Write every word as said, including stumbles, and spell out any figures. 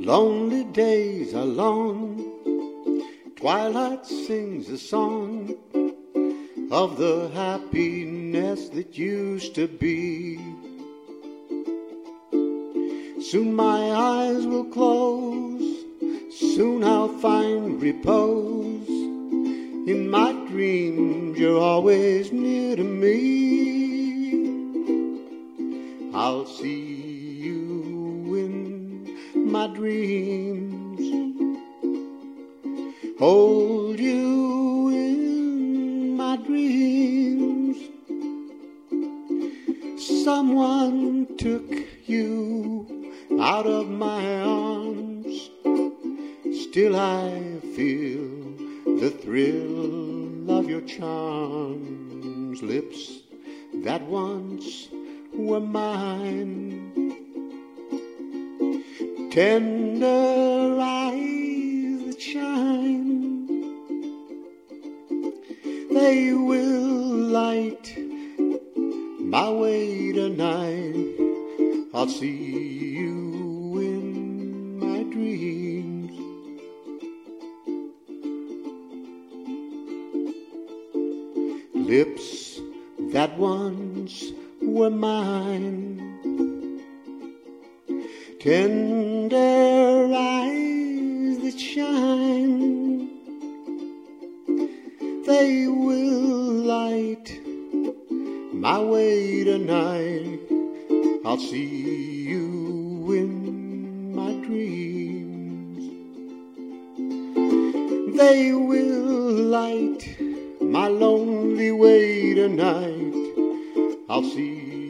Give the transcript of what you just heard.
Lonely days are long, twilight sings a song of the happiness that used to be. Soon my eyes will close, soon I'll find repose. In my dreams you're always near to me. I'll see you in my dreams, hold you in my dreams. Someone took you out of my arms, still I feel the thrill of your charms. Lips that once were mine, tender eyes that shine, they will light my way tonight. I'll see you in my dreams. Lips that once were mine, tender eyes that shine, they will light my way tonight. I'll see you in my dreams. They will light my lonely way tonight. I'll see